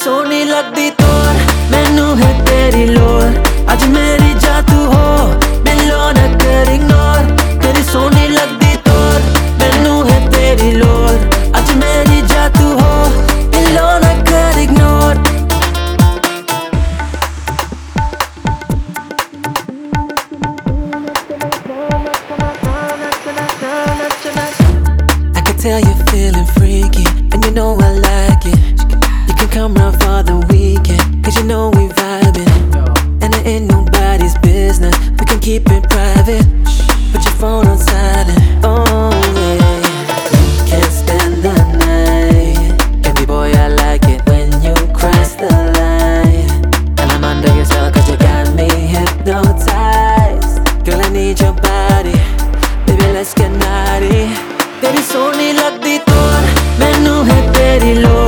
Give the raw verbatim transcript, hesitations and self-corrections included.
सोहनी लगदी तोर मैनू है तेरी लोड़ अज मेरी जा तू हो मिलो न कर इग्नोर तेरी सोहनी लगदी तोर मैनू है तेरी लोड़ अज मेरी जा तू हो मिलो न कर ignore I can tell you're feeling freaky and you know I like it. You can come round for the weekend cause you know we vibing. And it ain't nobody's business, we can keep it private. Put your phone on silent, oh yeah. We can spend the night. Baby boy I like it when you cross the line. And I'm under your spell cause you got me hypnotized. Girl I need your body, baby let's get naughty. तेरी सोहनी लगदी तोर मैनू है तेरी लोड़